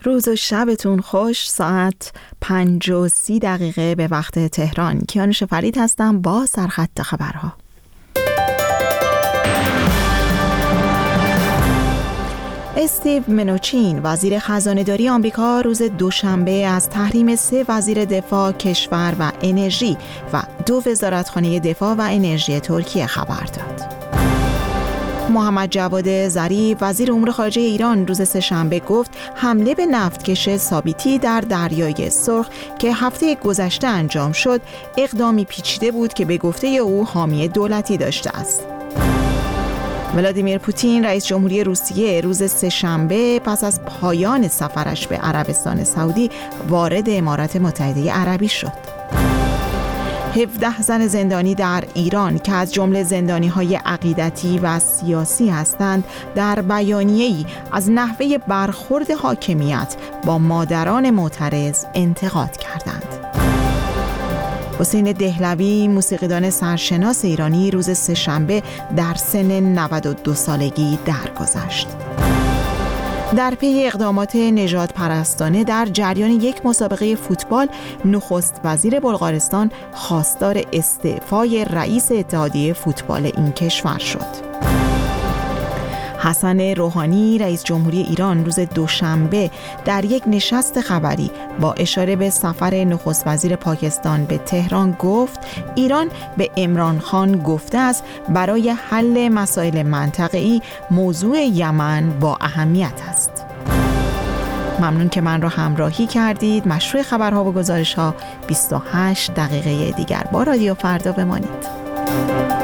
روز و شبتون خوش. ساعت 5:30 به وقت تهران. کیانوش فرید هستم با سرخط خبرها. استیو منوچین وزیر خزانه‌داری آمریکا روز دوشنبه از تحریم 3 وزیر دفاع کشور و انرژی و 2 وزارتخانه دفاع و انرژی ترکیه خبر داد. محمد جواد ظریف وزیر امور خارجه ایران روز سه‌شنبه گفت حمله به نفتکش ثابتی در دریای سرخ که هفته گذشته انجام شد اقدامی پیچیده بود که به گفته او حامی دولتی داشته است. ولادیمیر پوتین رئیس جمهوری روسیه روز سه‌شنبه پس از پایان سفرش به عربستان سعودی وارد امارات متحده عربی شد. 17 زن زندانی در ایران که از جمله زندانی‌های عقیدتی و سیاسی هستند در بیانیه‌ای از نحوه برخورد حاکمیت با مادران معترض انتقاد کردند. حسین دهلوی موسیقیدان سرشناس ایرانی روز سه‌شنبه در سن 92 سالگی درگذشت. در پی اقدامات نژاد پرستانه در جریان یک مسابقه فوتبال، نخست وزیر بلغارستان خواستار استعفای رئیس اتحادیه فوتبال این کشور شد. حسن روحانی رئیس جمهوری ایران روز دوشنبه در یک نشست خبری با اشاره به سفر نخست وزیر پاکستان به تهران گفت ایران به عمران خان گفته است برای حل مسائل منطقه‌ای موضوع یمن با اهمیت است. ممنون که من را همراهی کردید. مشروع خبرها و گزارش‌ها 28 دقیقه دیگر با رادیو فردا بمانید.